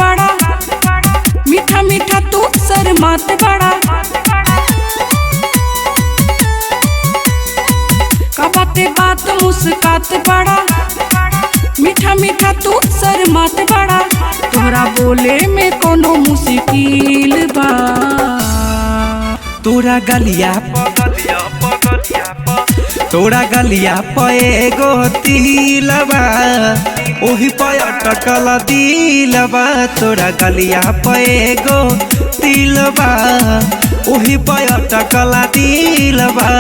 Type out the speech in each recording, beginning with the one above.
बड़ा, मीठा मीठा तू शर्मात बड़ा। कबाते बात मुस्कात बड़ा, मीठा मीठा तू शर्मात बड़ा। तोरा बोले में कोनो मुश्किल बा, तोरा गलिया तोरा गलिया एगो तिलबा, ओही पे अटकल दिलबा। तोरा गलिया एगो तिलबा, ओही पे अटकल दिलबा।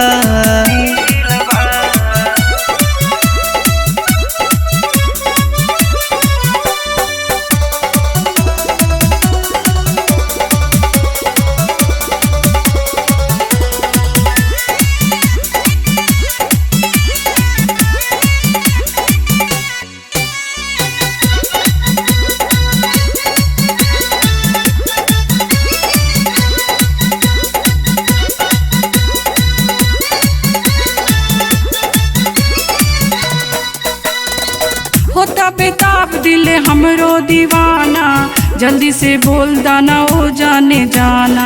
होता बेताब दिल हमरो दीवाना, जल्दी से बोल दाना ओ जाने जाना।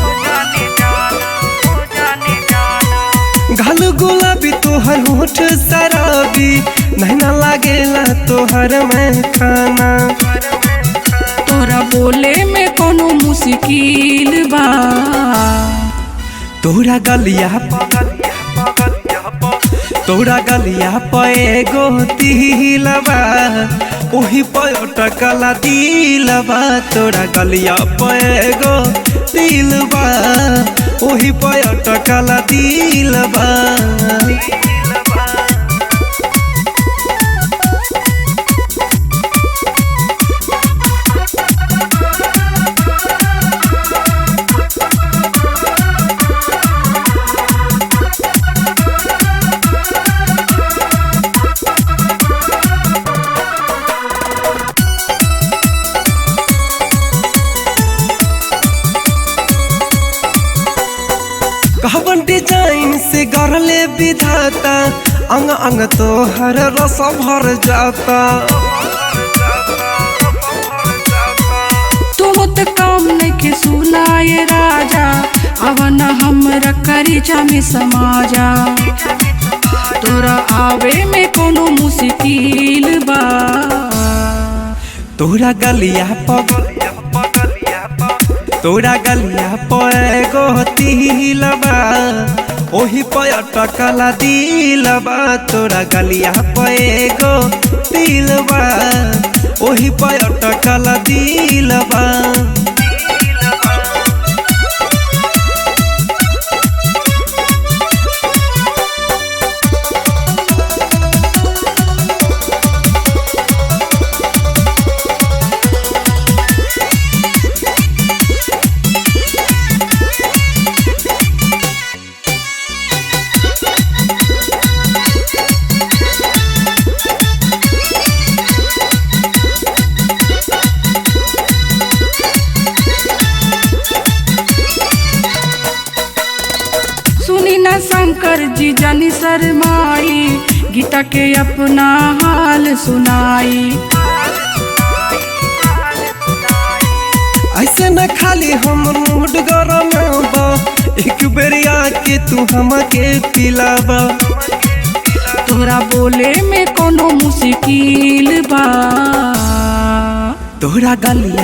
घाल गुलाबी तोहर होठ शराबी, नैना लागेला तोहर में खाना। तोरा बोले में कोनो मुश्किल बा, तोरा गलिया एगो तिलबा, ओही पे अटकल दिलबा। तोरा गलिया एगो तिलबा, ओही पे अटकल दिलबा। कहवन डिजाइन से गढ़ले विधाता, अंग अंग तोहर रस भर जाता। तुम तो काम नहीं के सुनाए राजा, अवन हमरा करीचा में समाजा। तोरा आवे में कोनो मुश्किल बा, तोरा गलिया एगो तिलबा, ओही पे अटकल दिलबा। तोरा गलिया एगो तिलबा, ओही पे अटकल दिलबा। सुनी ना शंकर जी जानी शर्माई, गीता के अपना हाल सुनाई। ऐसे न खाली हम मूड गरम बा, एक बेरिया के तू हमके पिलाबा। तोरा बोले में कोनो मुश्किल बा, तोरा गलिया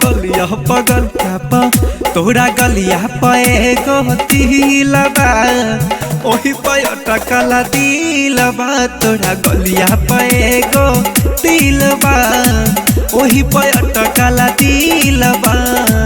तोरा गलिया एगो तिलबा, ओही पे अटकल दिलबा। तोरा गलिया एगो तिलबा, ओही पे अटकल दिलबा।